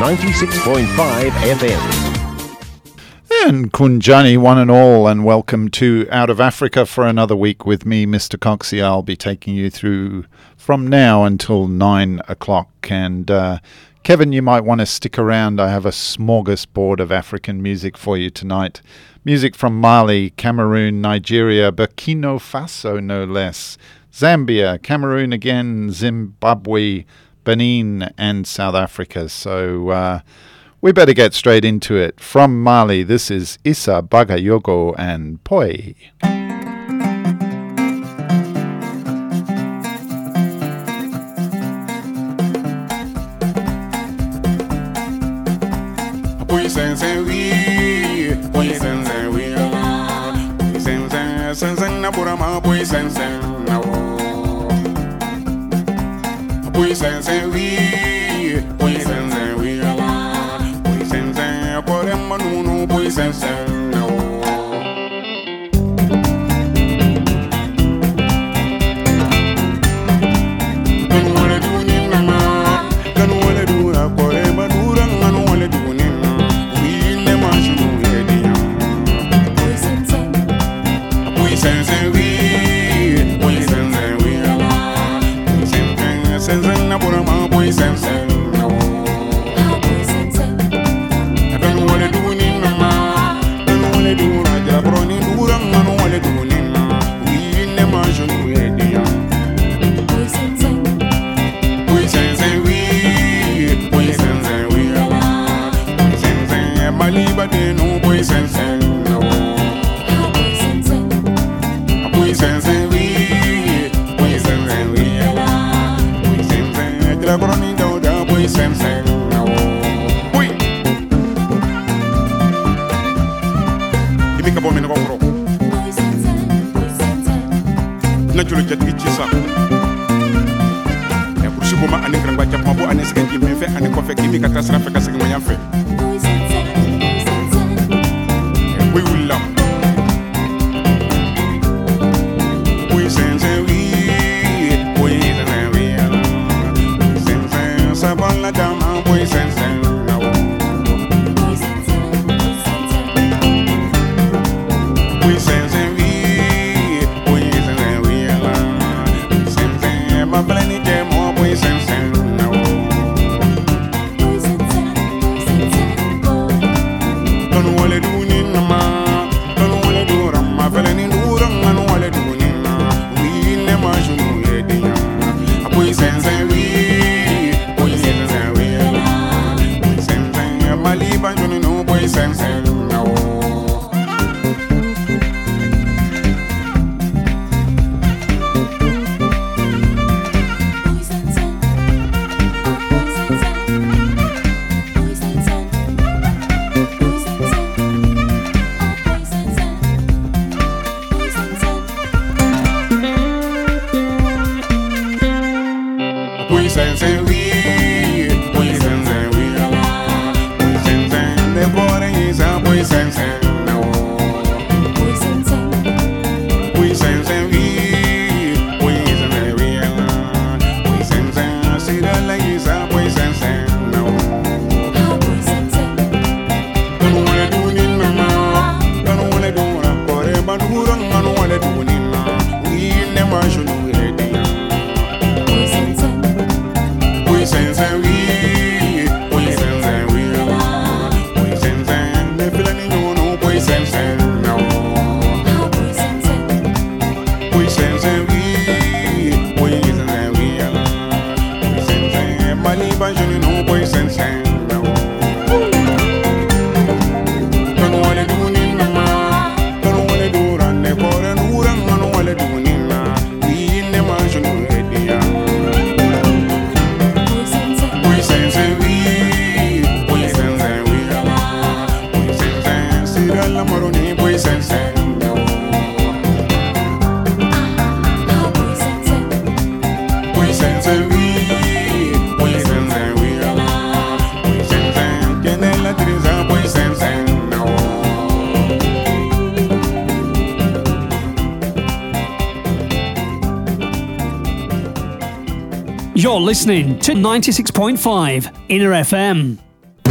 96.5 FM. And Kunjani, one and all, and welcome to Out of Africa for another week with me, Mr. Coxie. I'll be taking you through from now until 9 o'clock. And Kevin, you might want to stick around. I have a smorgasbord of African music for you tonight. Music from Mali, Cameroon, Nigeria, Burkina Faso, no less, Zambia, Cameroon again, Zimbabwe, Benin, and South Africa. So we better get straight into it. From Mali, this is Issa Bagayogo and Poi. You're listening to 96.5 Inner FM.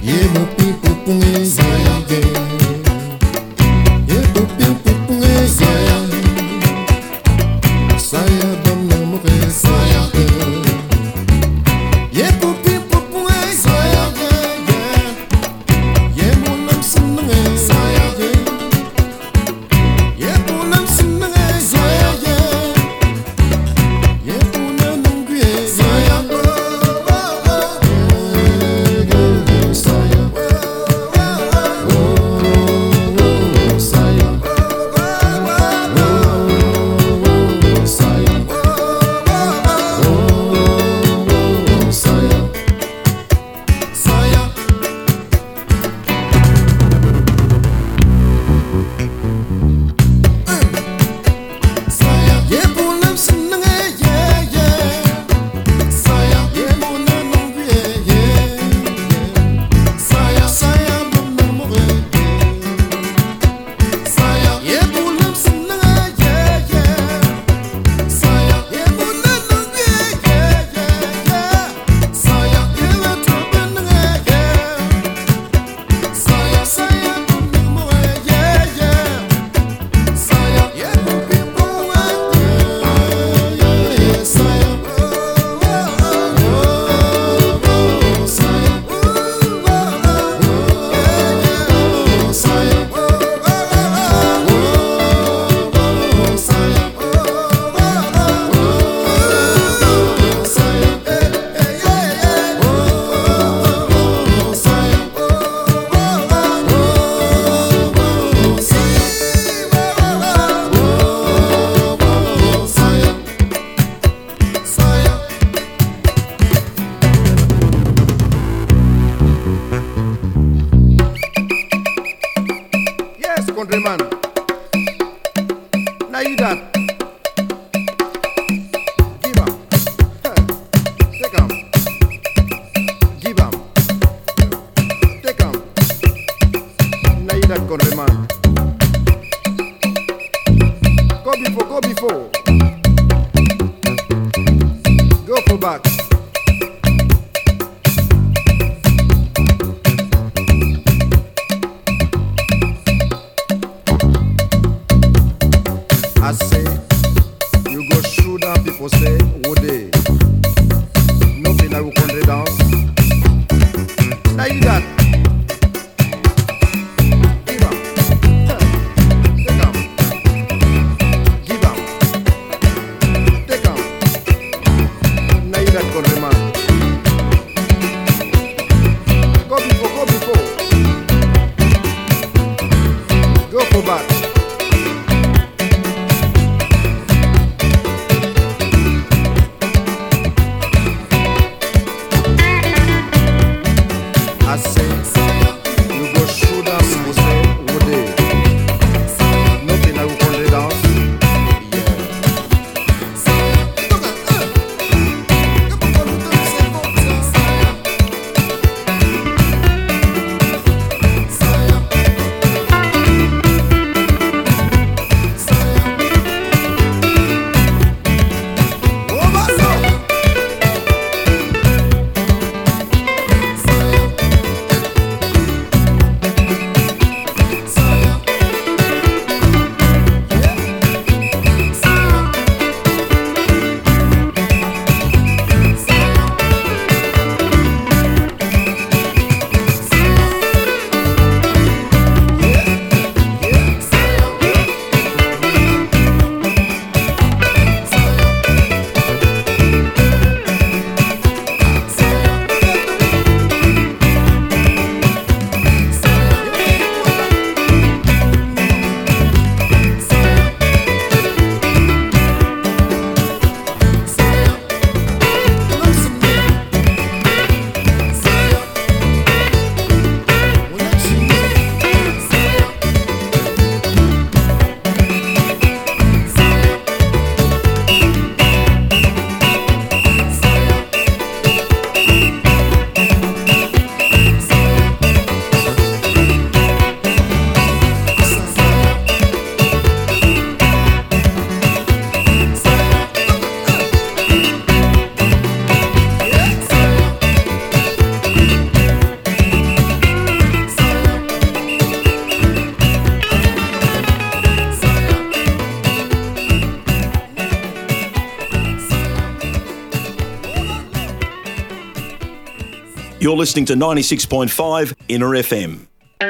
countryman. Now you that. Give up. Take up. Give up. Take up. Now you that countryman. Go before, go before. Go for back. I say, you go shoot down people say, would they? Nothing I will country dance. Now you that. Give up. Take up. Give up. Take up. Now you that country man. Go before, go before. Go for back. I say, you go shoot down people say, would they? Nothing I will call it down. You're listening to 96.5 Inner FM.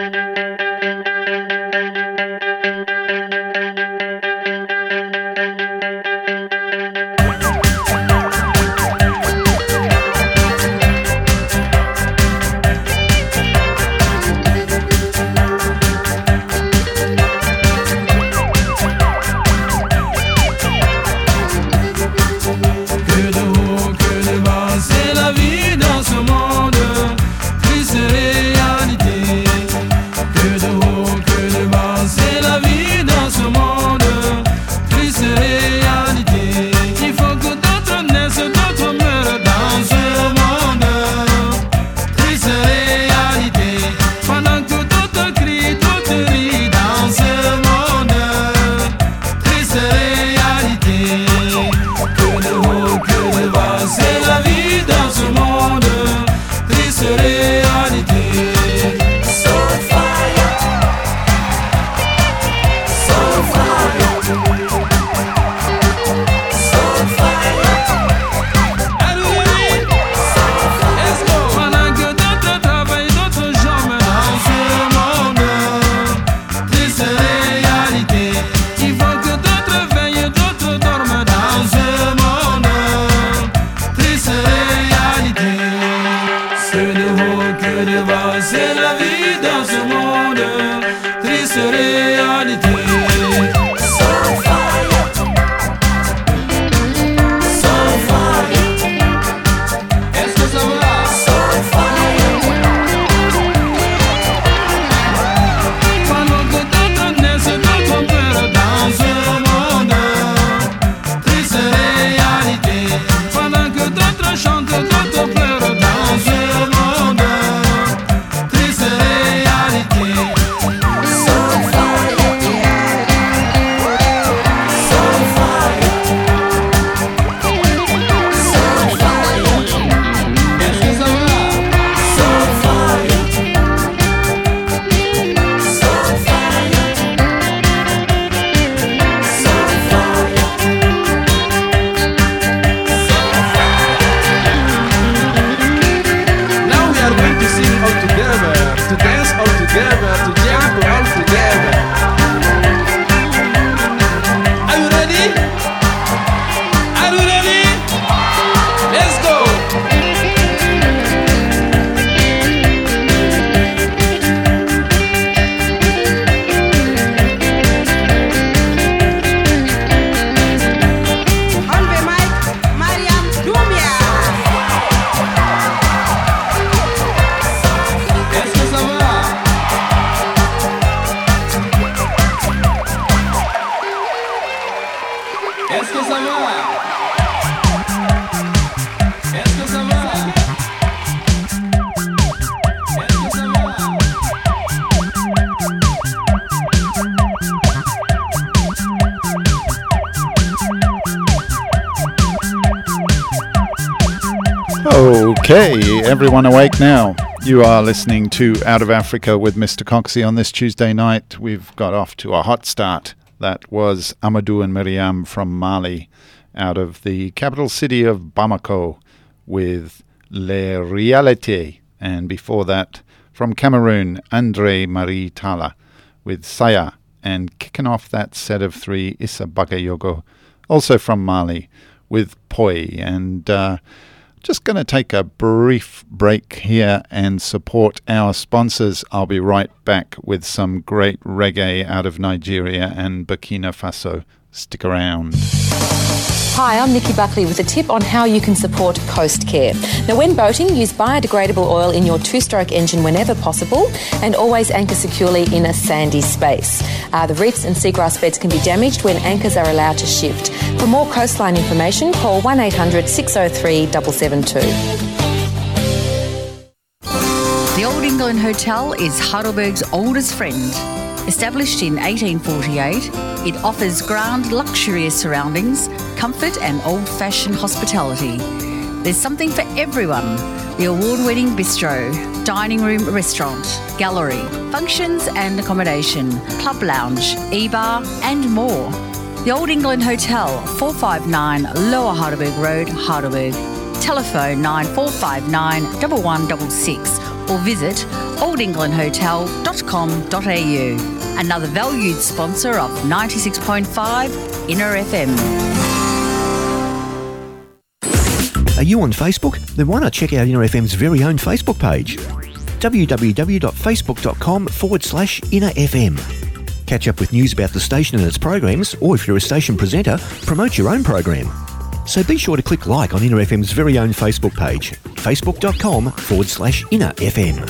Okay, everyone awake now. You are listening to Out of Africa with Mr. Coxie on this Tuesday night. We've got off to a hot start. That was Amadou and Miriam from Mali, out of the capital city of Bamako with Les Réalités. And before that, from Cameroon, André Marie Tala with Saya. And kicking off that set of three, Issa Bagayogo, also from Mali, with Poi. And just going to take a brief break here and support our sponsors. I'll be right back with some great reggae out of Nigeria and Burkina Faso. Stick around. Hi, I'm Nikki Buckley with a tip on how you can support Coast Care. Now, when boating, use biodegradable oil in your two-stroke engine whenever possible and always anchor securely in a sandy space. The reefs and seagrass beds can be damaged when anchors are allowed to shift. For more coastline information, call 1800 603 772. The Old England Hotel is Heidelberg's oldest friend. Established in 1848, it offers grand, luxurious surroundings, comfort and old-fashioned hospitality. There's something for everyone. The award-winning bistro, dining room, restaurant, gallery, functions and accommodation, club lounge, e-bar and more. The Old England Hotel, 459 Lower Heidelberg Road, Heidelberg. Telephone 9459 1166 or visit oldenglandhotel.com.au. Another valued sponsor of 96.5 Inner FM. Are you on Facebook? Then why not check out Inner FM's very own Facebook page? www.facebook.com/InnerFM. Catch up with news about the station and its programs, or if you're a station presenter, promote your own program. So be sure to click like on Inner FM's very own Facebook page, facebook.com/InnerFM.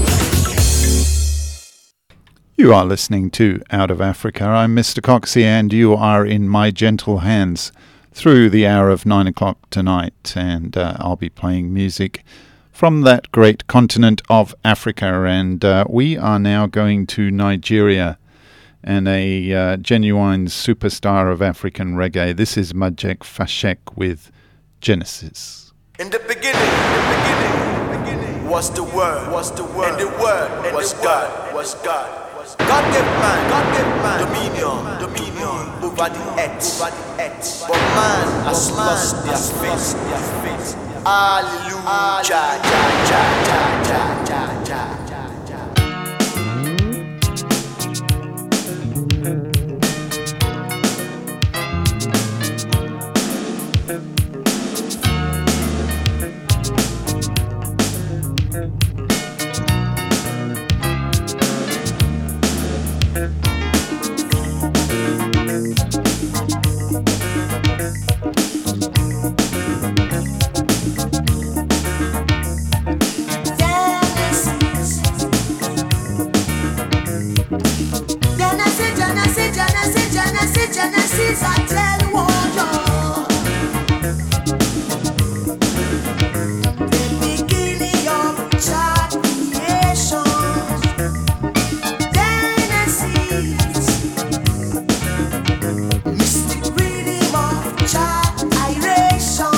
You are listening to Out of Africa. I'm Mr. Coxie, and you are in my gentle hands through the hour of 9 o'clock tonight, and I'll be playing music from that great continent of Africa, and we are now going to Nigeria and a genuine superstar of African reggae. This is Majek Fashek with Genesis. In the beginning was the Word, and the Word was God, God gave man dominion over the earth, but man has lost their faith. Hallelujah. Genesis, I tell you what, the beginning of child creation. Genesis, mystic rhythm of child iration.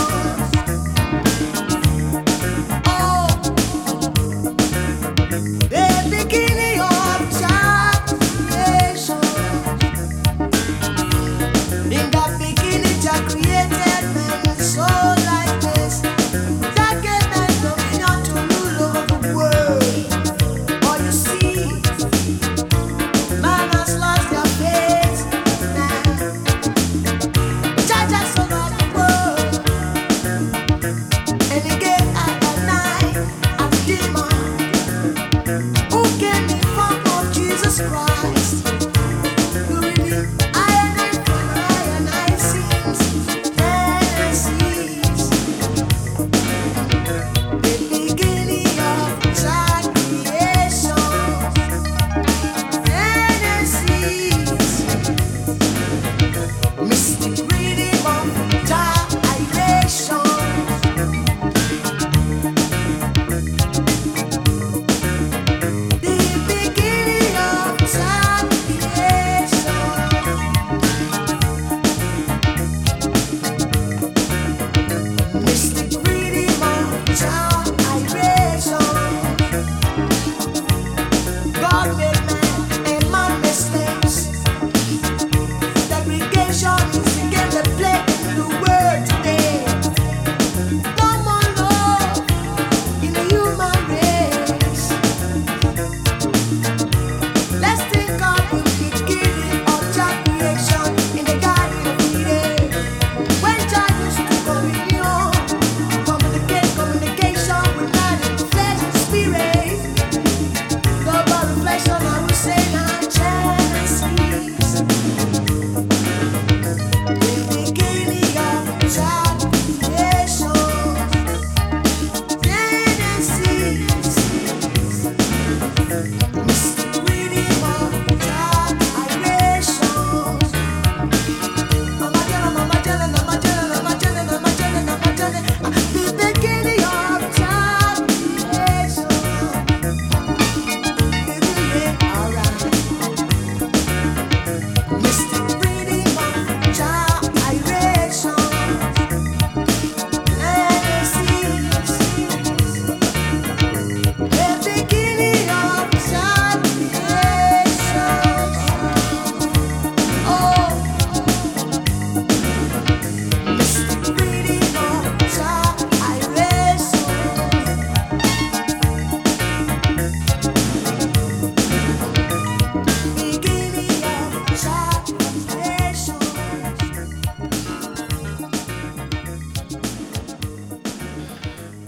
Oh, the beginning of child creation. In the beginning, Jah created man so like this. Jah gave man dominion to rule over the world. But you see, man has lost their faith now. Jah just over the world, and he gave Adonai a demon who came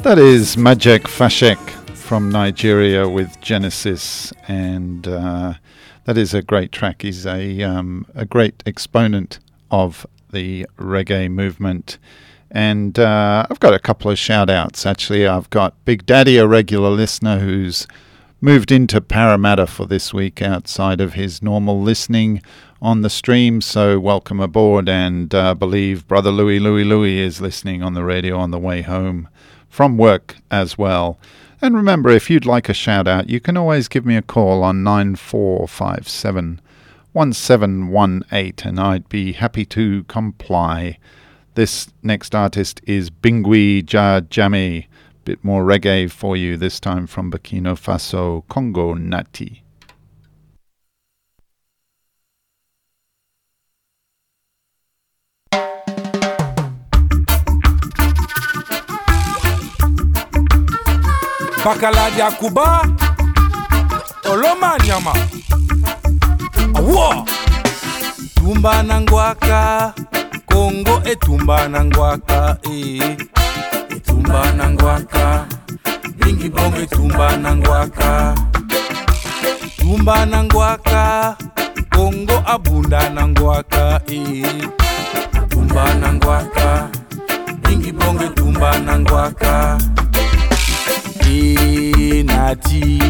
That is Majek Fashek from Nigeria with Genesis, and that is a great track. He's a great exponent of the reggae movement. And I've got a couple of shout-outs, actually. I've got Big Daddy, a regular listener who's moved into Parramatta for this week outside of his normal listening on the stream, so welcome aboard, and believe Brother Louie is listening on the radio on the way home from work as well. And remember, if you'd like a shout-out, you can always give me a call on 9457 1718, and I'd be happy to comply. This next artist is Bingui Ja Jame. Bit more reggae for you, this time from Burkina Faso, Congo Nati. Bakala Yakuba Oloma Nyama Awa Tumba Nangwaka Congo etumba Nangwaka Etumba Nangwaka Bingi Bong etumba Nangwaka Tumba Nangwaka Congo abunda Nangwaka Tumba Nangwaka Bingi Bong etumba Nangwaka Nati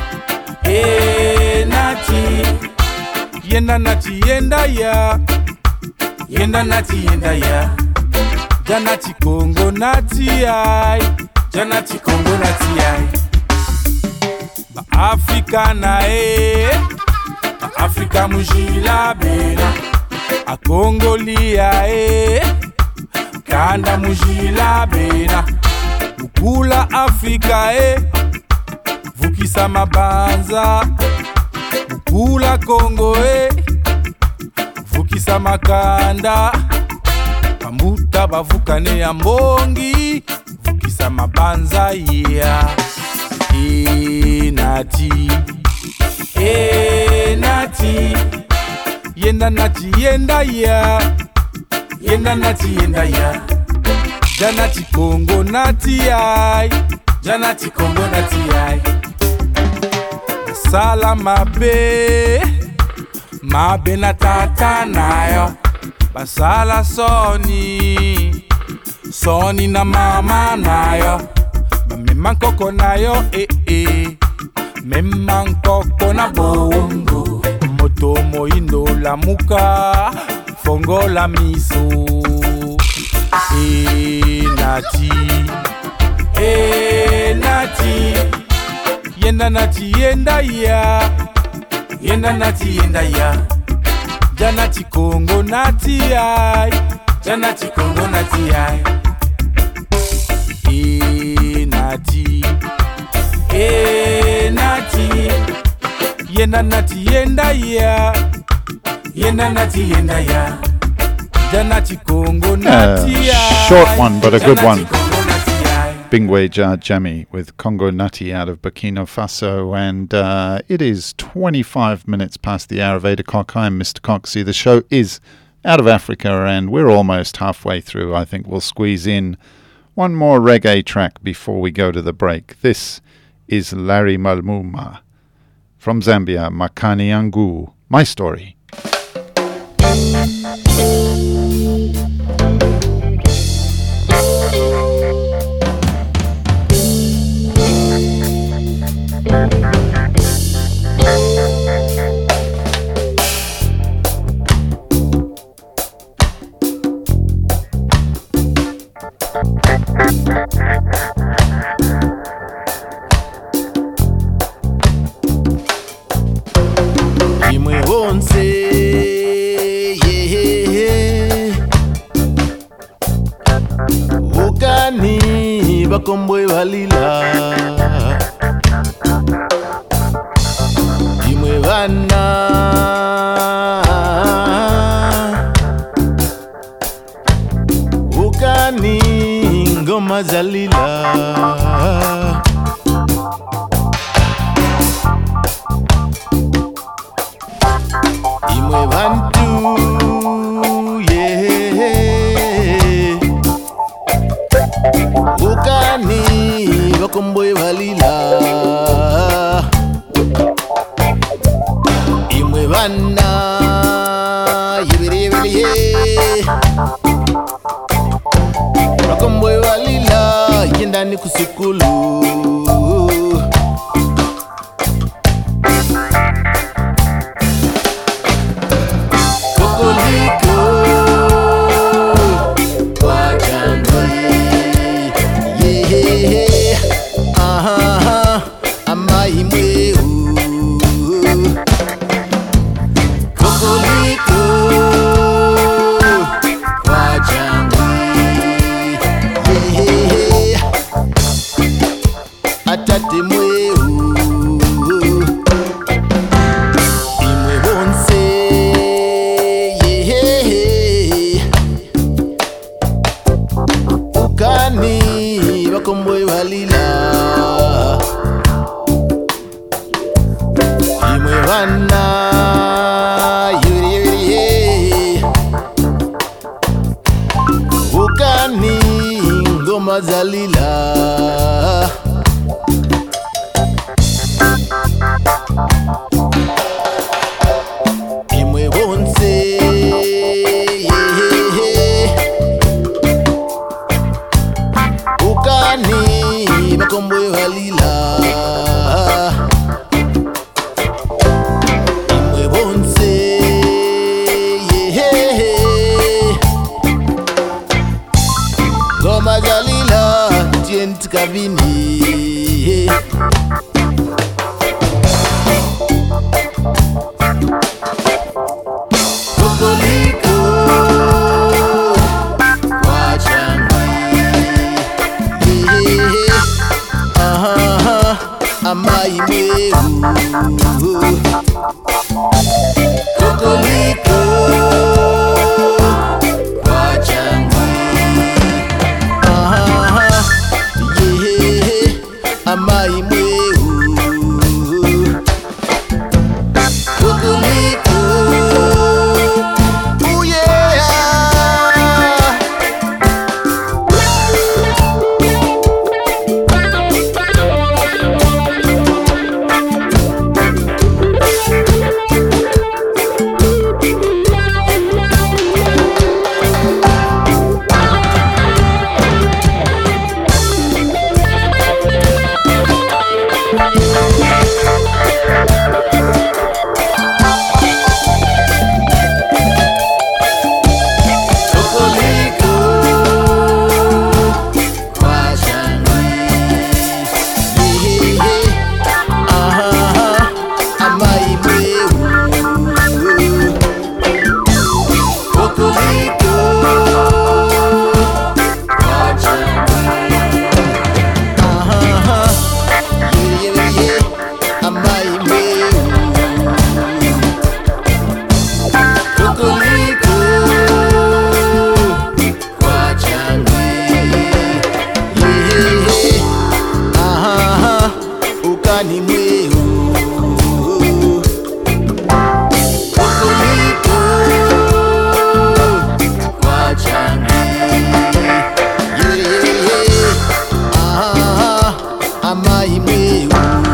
Yenda Nati Yenda ya Yenda Nati Yenda ya Janati Congo Nati ai Janati Congo Nati ai Ba Afrika na Ba Afrika mujila bena A Congo lia Kanda mujila bena Ukula Afrika Vukisa mabanza Ukula Congo Vukisa makanda Pamuta bavukane ya mbongi Vukisa mabanza Nati Nati Yenda Nati Yenda ya Yenda Nati Yenda ya Janati Congo Nati ai Janati Congo Nati ai Sala mabe na tata nayo Basala Soni na mama nayo Mema nkoko nayo Mema nkoko na bongo Moto moindo la muka Fongo la miso Nati Nati Yenda Nati Yenda ya Yenda Nati Yenda ya Janati Congo Nati ai Janati Congo Nati ai Nati Nati Yenda Nati Yenda ya Yenda Nati Yenda ya Janati Congo Nati ai Short one, but a good one. Bingwe Ja Jame with Congo Nati out of Burkina Faso, and it is 25 minutes past the hour of 8 o'clock. I'm Mr. Coxie. The show is Out of Africa, and we're almost halfway through. I think we'll squeeze in one more reggae track before we go to the break. This is Larry Malmuma from Zambia, Makani Yangu, My Story. Imwe wonse Ukani bakombwe balila Imwe bana Ukani ngoma zalila Imwe bantu Ukani bana yibiribiri Bakomboy walila yendani kusukulu Kokoliko wajangwe yeah aha amai mweu Kokoliko wajangwe yeah atate mweu imwe bonse yeah ukani bakomboy walila imwe bana yuri ukani ngoma zalila imwe bonse yeah ukani bakomboy walila imwe bonse yeah ngoma zalila tient kavini Kokoliko wajangwe yeah aha amai mweu Kokoliko wajangwe aha yeah amai mweu Kokoliko ooh yeah Kokoliko wajangwe yeah aha amai mweu Kokoliko wajangwe aha yeah amai mweu Kokoliko wajangwe yeah aha ukani mweu Kokoliko wajangwe yeah aha amai mweu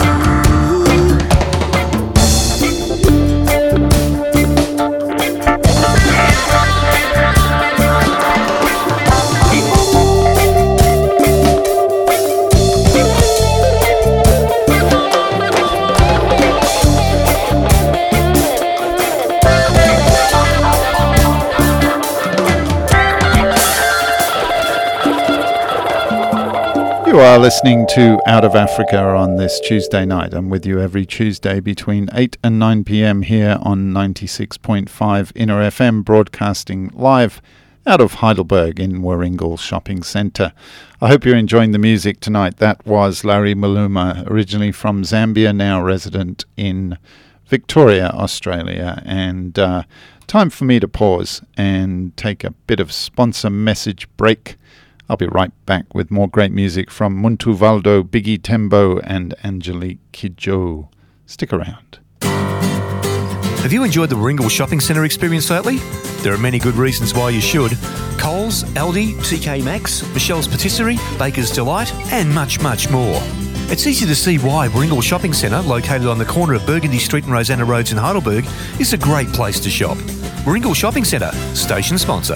You are listening to Out of Africa on this Tuesday night. I'm with you every Tuesday between 8 and 9 p.m. here on 96.5 Inner FM, broadcasting live out of Heidelberg in Warringal Shopping Centre. I hope you're enjoying the music tonight. That was Larry Maluma, originally from Zambia, now resident in Victoria, Australia. And time for me to pause and take a bit of sponsor message break. I'll be right back with more great music from Muntu Valdo, Biggie Tembo and Angelique Kidjo. Stick around. Have you enjoyed the Warringal Shopping Centre experience lately? There are many good reasons why you should. Coles, Aldi, TK Maxx, Michelle's Patisserie, Baker's Delight and much, much more. It's easy to see why Warringal Shopping Centre, located on the corner of Burgundy Street and Rosanna Roads in Heidelberg, is a great place to shop. Warringal Shopping Centre, station sponsor.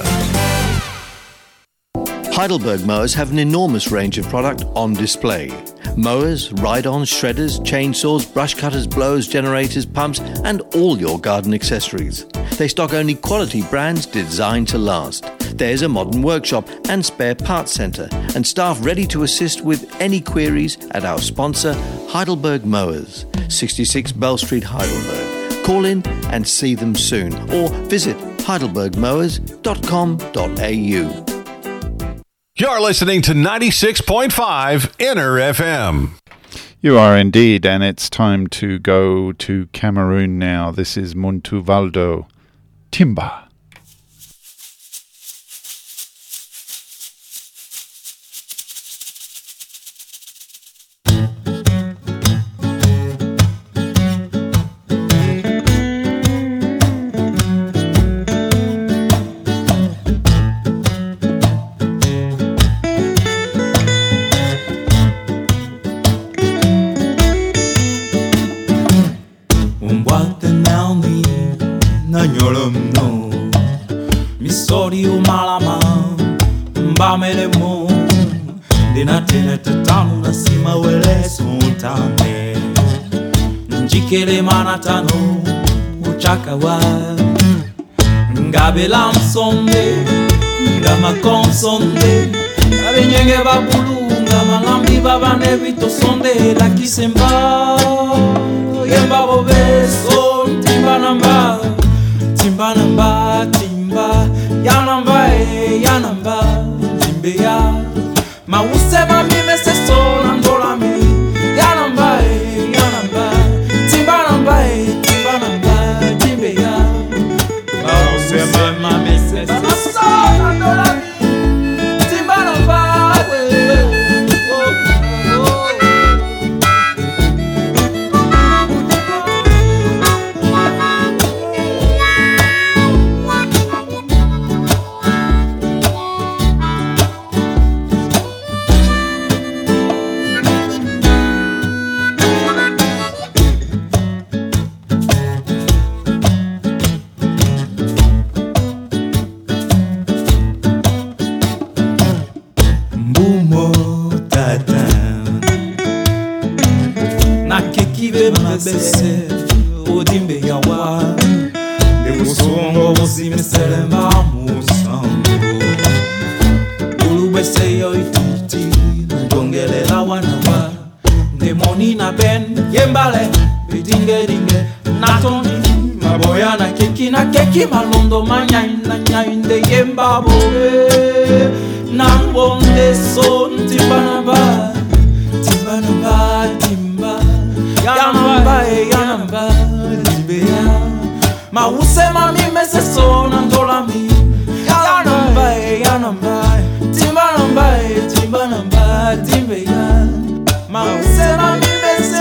Heidelberg Mowers have an enormous range of product on display. Mowers, ride-ons, shredders, chainsaws, brush cutters, blowers, generators, pumps, and all your garden accessories. They stock only quality brands designed to last. There's a modern workshop and spare parts centre, and staff ready to assist with any queries at our sponsor, Heidelberg Mowers, 66 Bell Street, Heidelberg. Call in and see them soon, or visit heidelbergmowers.com.au. You're listening to 96.5 Inner FM. You are indeed, and it's time to go to Cameroon now. This is Muntuvaldo Timba. Njikele manatano uchakawa ngabela msonde ngama konsonde abenyenge babulu ngama ngambi babane bito sonde la kisemba yemba bobeso timba namba timba yanamba timbe ya mause mami meseso nandola mi yanamba bese odimbe yawa de usongo usimsele mamusango ulubese yo ituti ndongele la wanawa de monina ben yembale bidinge natoni maboya na keki malondo manyana nyainde yemba boe nambonde son timbanaba yanamba libea mausema mimese sona ndolami yanamba timbanamba timbea mausema mimese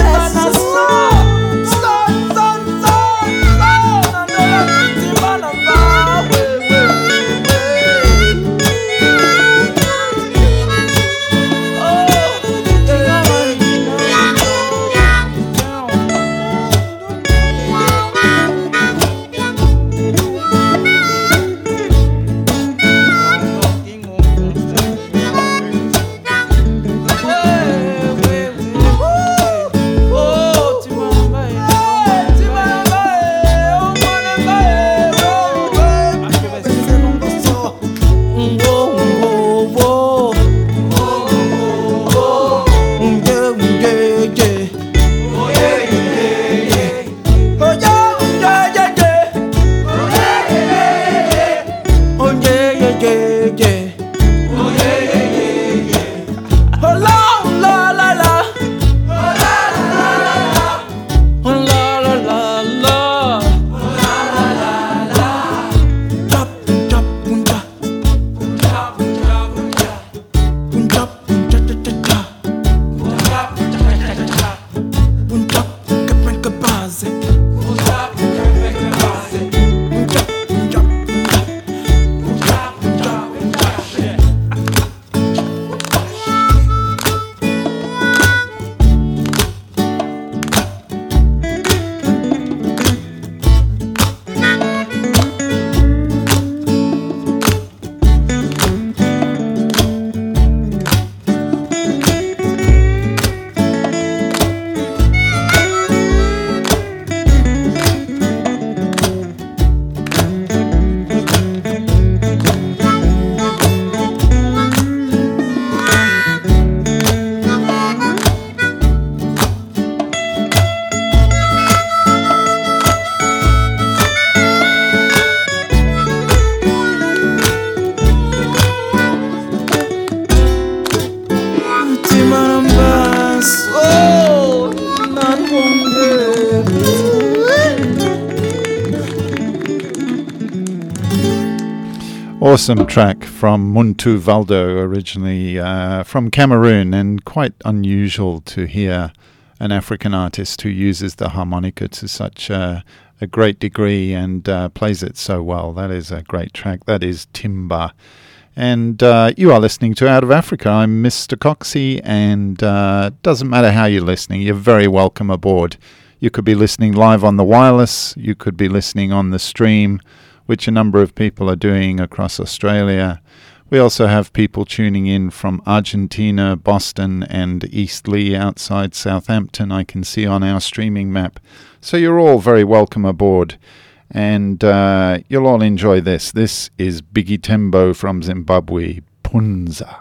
Awesome track from Muntu Valdo, originally from Cameroon, and quite unusual to hear an African artist who uses the harmonica to such a great degree and plays it so well. That is a great track. That is Timba. And you are listening to Out of Africa. I'm Mr. Coxie, and doesn't matter how you're listening, you're very welcome aboard. You could be listening live on the wireless, you could be listening on the stream, which a number of people are doing across Australia. We also have people tuning in from Argentina, Boston, and Eastleigh outside Southampton, I can see on our streaming map. So you're all very welcome aboard, and you'll all enjoy this. This is Biggie Tembo from Zimbabwe, Punza.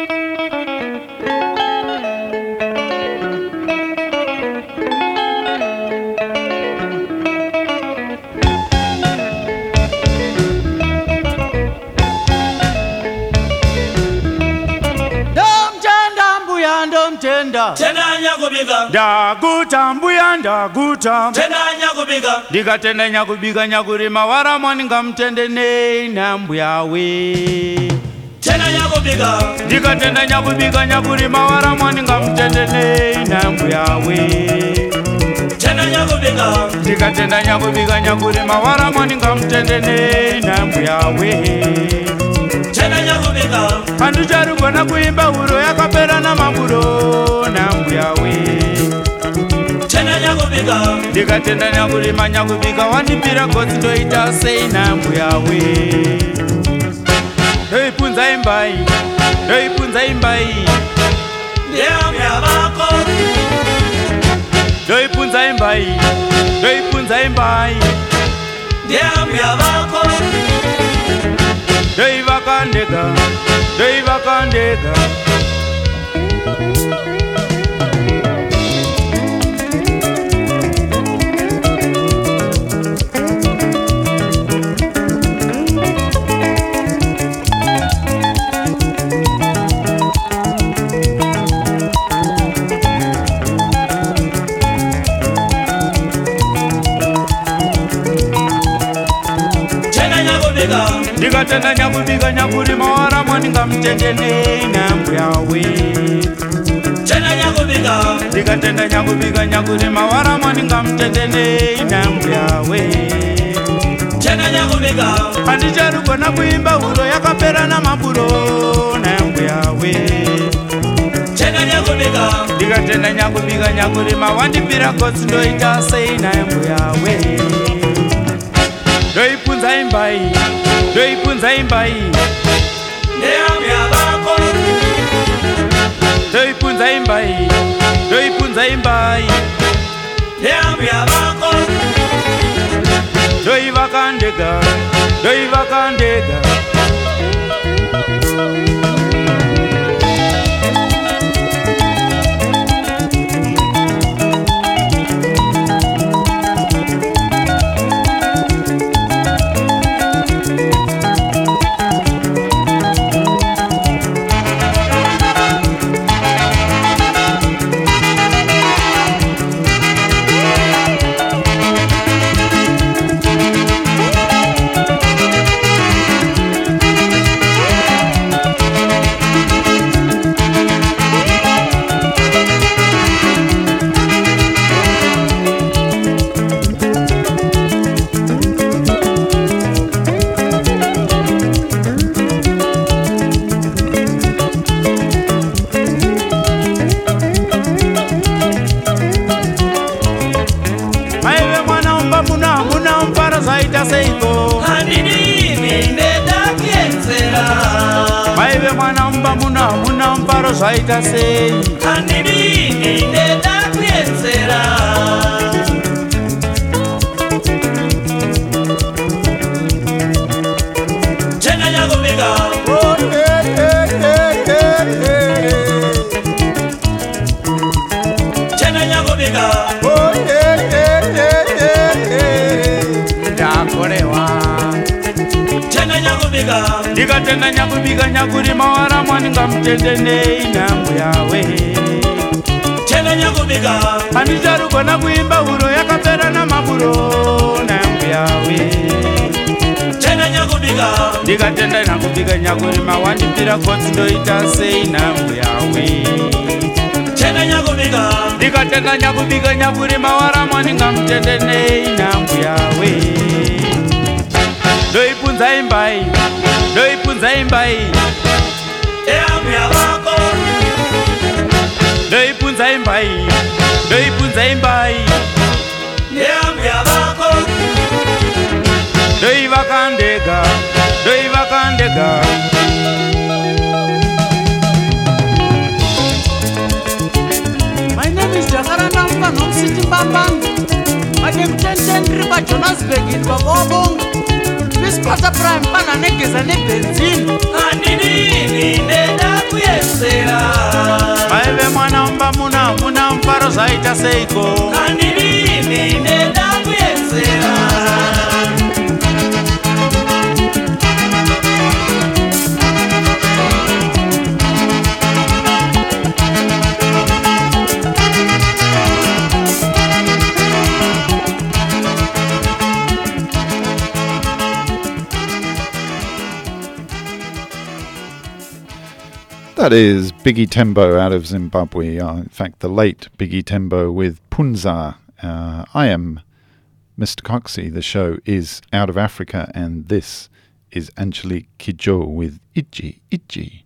Tenda nyakubiga ndaguta mbuya ndaguta tenda nyakubiga ndikatenda nyakubiga nyakurima waramwani ngamutende neina mbuya we tenda nyakubiga ndikatenda nyakubiga nyakurima waramwani ngamutende neina mbuya we tenda nyakubiga ndikatenda nyakubiga nyakurima waramwani ngamutende neina mbuya we tena nyakubiga anduchari kona kuimba huro yakapera namaburo nambuya we tena nyakubiga ndikatenda nyakurima nyakubiga wandipira godzi ndoita sei nambuya we ndoipunza imbai ndoipunza imbai ndeyambuya vako ndoipunza imbai ndoipunza imbai ndeyambuya vako Dei vakandega, dei vakandega. Ndikatenda nyakubiga nyakurima waramwani ngamutende neina mbuya we tena nyakubiga ndikatenda nyakubiga nyakurima waramwani ngamutende neina mbuya we tena nyakubiga andichari kona kuimba huro yakapera namaburo nambuya we tena nyakubiga ndikatenda nyakubiga nyakurima wandipira godzi ndoita sei nambuya we ndoipunza imbai ndoipunza imbai ndeyambuya vako ndoipunza imbai ndoipunza imbai ndeyambuya vako ndoivakandega ndoivakandega Zvaita sei handidini ndeda kuenzera tena nyakubiga tena nyakubiga ndakorewa tena nyakubiga ndikatenda nyakubiga nyakurima waramwani ngamutende neina mbuya we tena nyakubiga andichari kona kuimba huro yakapera namaburo nambuya we tena nyakubiga ndikatenda kubika nyakurima wandipira kotsi ndoita sei nhambu yawe ndikatenda nyakubika nyakurima waramwa ndingamutendenei nhambu yawe ndoibvunza imbai ndoibvunza imbai ndoivakandega My name is Jacaranda Mfano City Bambang. I am 10 River Johannesburg in Babobong. This quarter prime pana negeza ne benzini. Anini nenda kuyesera. Maive mwana mba muna mparo zaita seiko. Anini nenda kuyesera. That is Biggie Tembo out of Zimbabwe. In fact, the late Biggie Tembo with Punza. I am Mr. Coxie. The show is Out of Africa, and this is Angelique Kidjo with Itchy Itchy.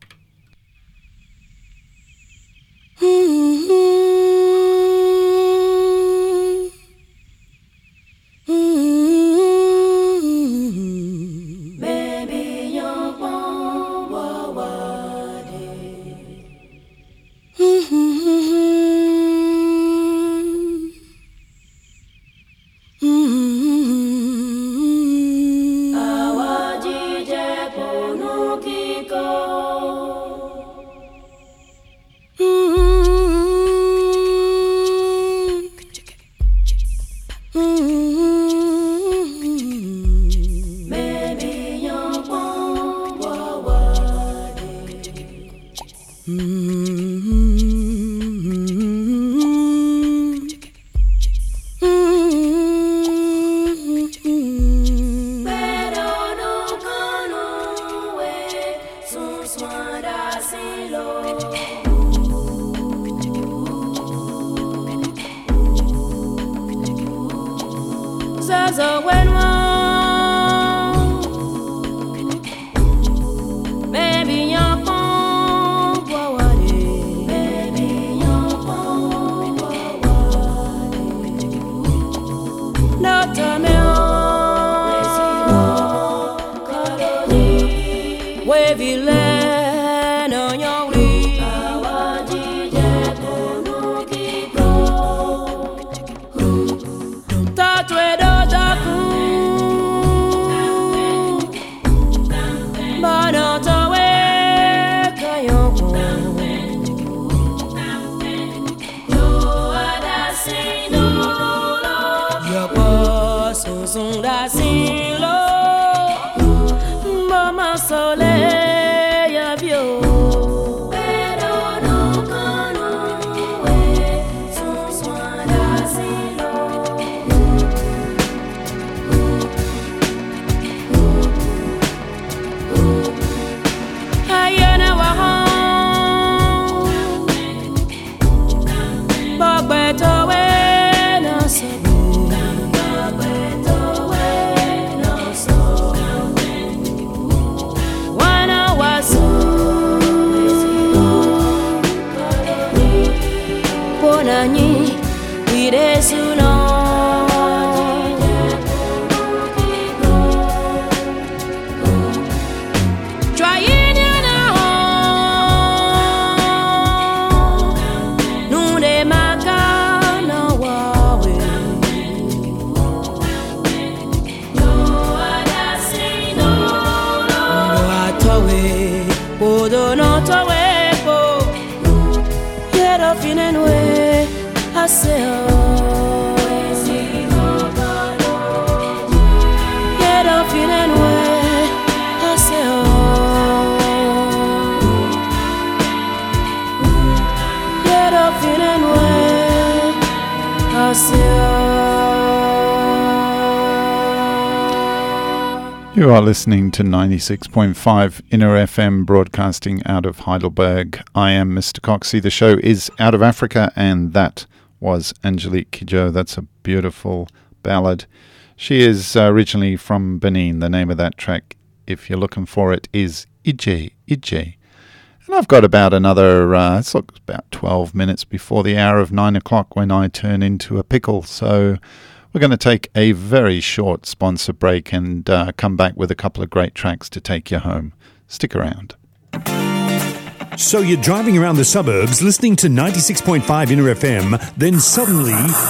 You are listening to 96.5 Inner FM, broadcasting out of Heidelberg. I am Mr. Coxie. The show is Out of Africa, and that was Angelique Kidjo. That's a beautiful ballad. She is originally from Benin. The name of that track, if you're looking for it, is Ije, Ije. And I've got about another, it's about 12 minutes before the hour of 9 o'clock when I turn into a pickle. So we're going to take a very short sponsor break and come back with a couple of great tracks to take you home. Stick around. So you're driving around the suburbs listening to 96.5 Inner FM, then suddenly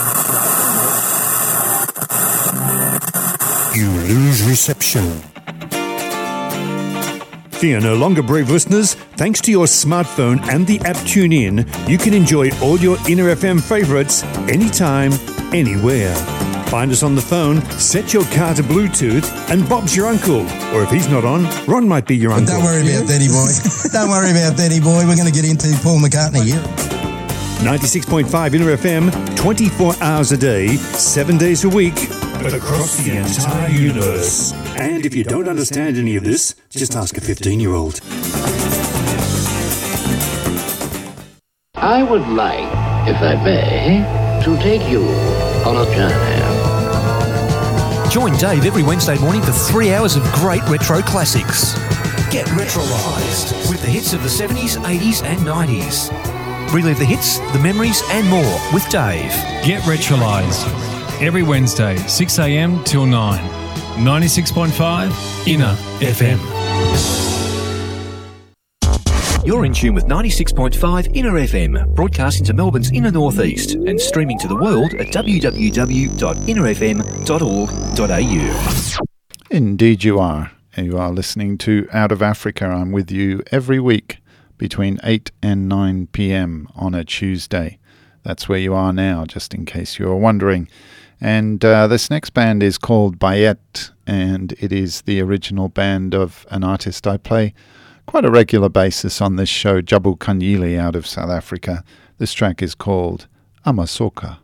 you lose reception. Fear no longer, brave listeners. Thanks to your smartphone and the app TuneIn, you can enjoy all your Inner FM favourites anytime, anywhere. Find us on the phone, set your car to Bluetooth, and Bob's your uncle. Or if he's not on, Ron might be your uncle. Don't worry about Daddy Boy. Don't worry about Daddy Boy. We're going to get into Paul McCartney here. 96.5 Inner FM, 24 hours a day, 7 days a week, but across the entire universe. And if you don't understand any of this, just ask a 15-year-old. I would like, if I may, to take you on a journey. Join Dave every Wednesday morning for 3 hours of great retro classics. Get retrolised with the hits of the 70s, 80s and 90s. Relive the hits, the memories and more with Dave. Get retrolised every Wednesday, 6 a.m. till 9. 96.5 Inner FM. You're in tune with 96.5 Inner FM, broadcasting to Melbourne's inner northeast and streaming to the world at www.innerfm.org.au. Indeed you are. You are listening to Out of Africa. I'm with you every week between 8 and 9 p.m. on a Tuesday. That's where you are now, just in case you were wondering. And this next band is called Bayet, and it is the original band of an artist I play quite a regular basis on this show, Jabu Kanyili out of South Africa. This track is called Amasoka.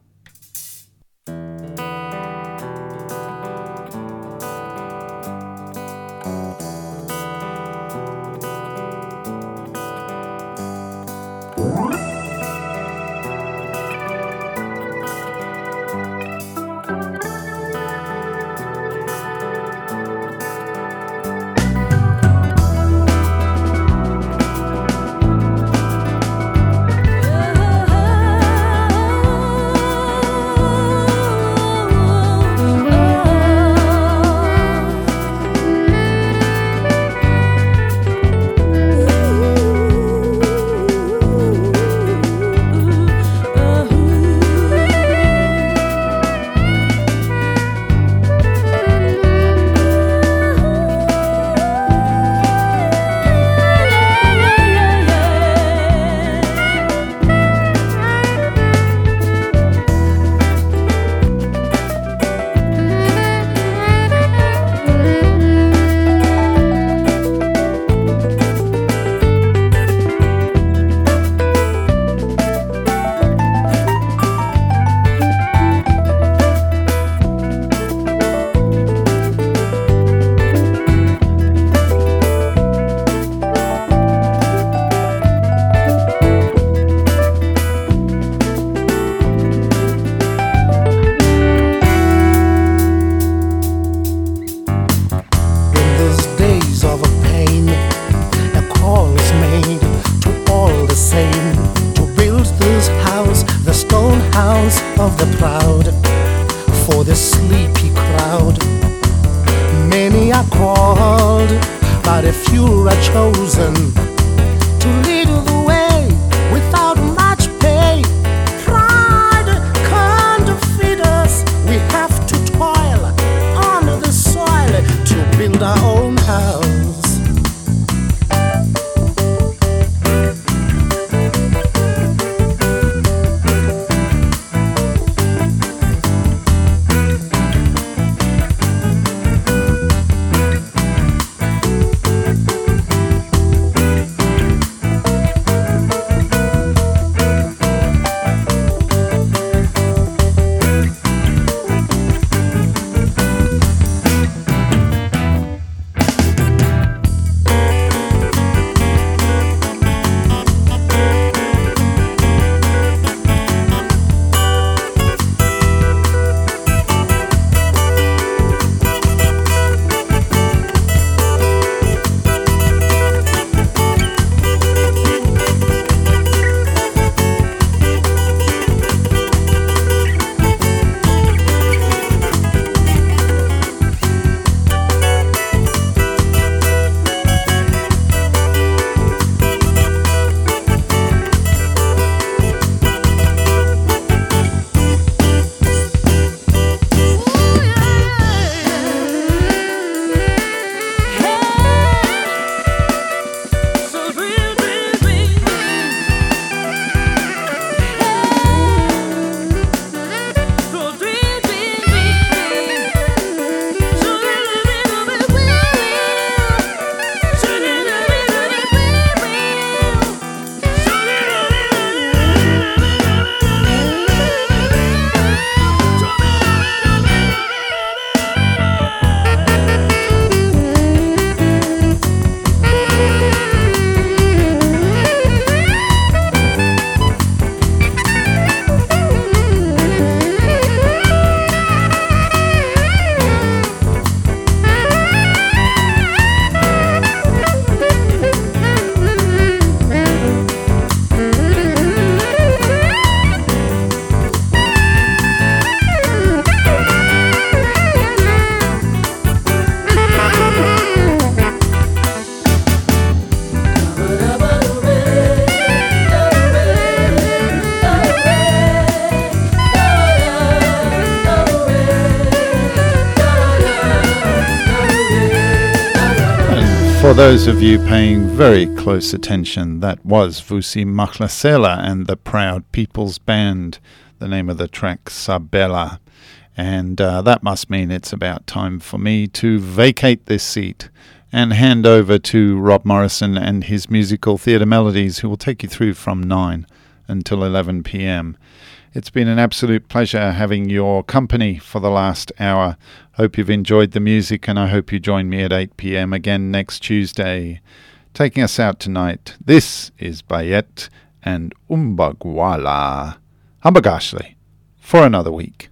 For those of you paying very close attention, that was Vusi Maklasela and the Proud People's Band, the name of the track Sabella. And that must mean it's about time for me to vacate this seat and hand over to Rob Morrison and his musical Theatre Melodies, who will take you through from 9 until 11 p.m. It's been an absolute pleasure having your company for the last hour. Hope you've enjoyed the music, and I hope you join me at 8 p.m. again next Tuesday. Taking us out tonight, this is Bayet and Umbagwala Hambagashli for another week.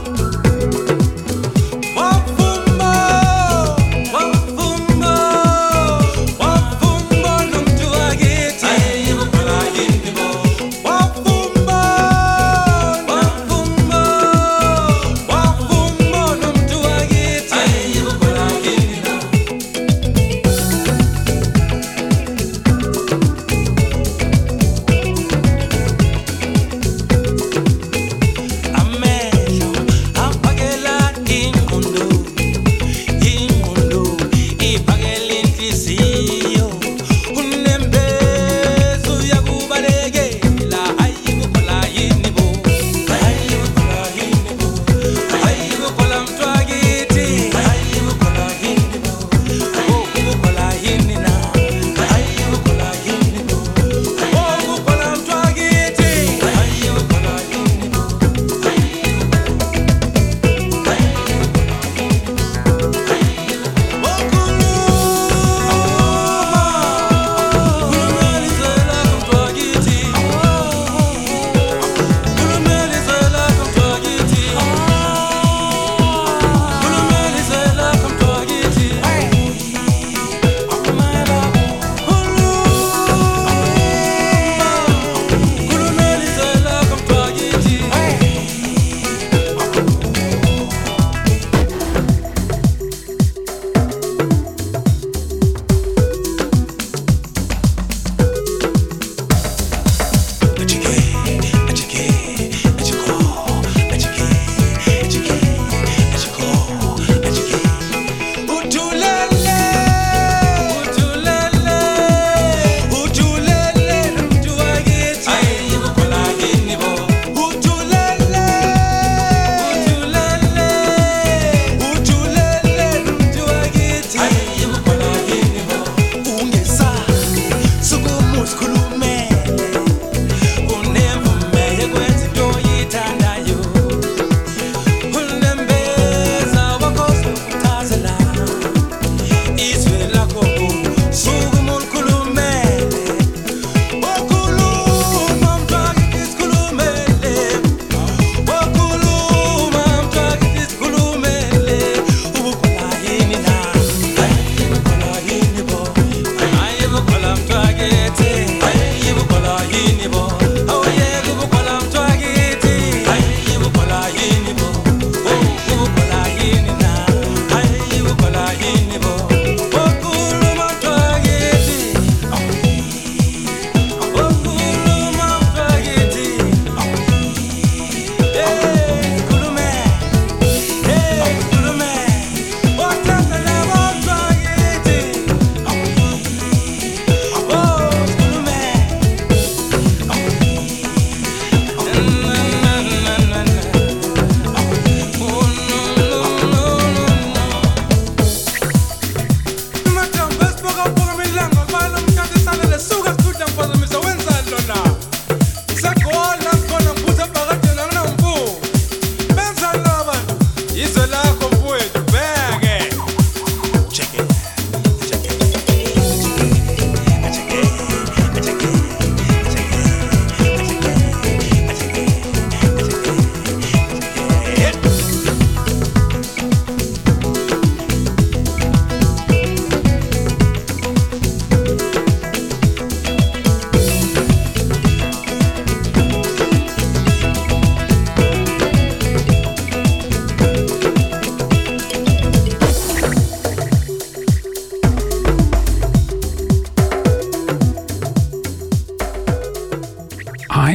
Wafumbo,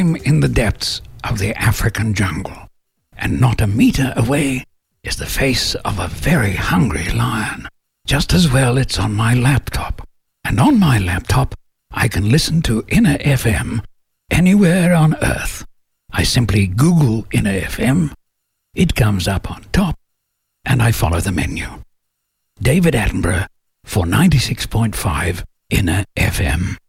I'm in the depths of the African jungle, and not a meter away is the face of a very hungry lion. Just as well it's on my laptop. And on my laptop, I can listen to Inner FM anywhere on Earth. I simply Google Inner FM, it comes up on top, and I follow the menu. David Attenborough for 96.5 Inner FM.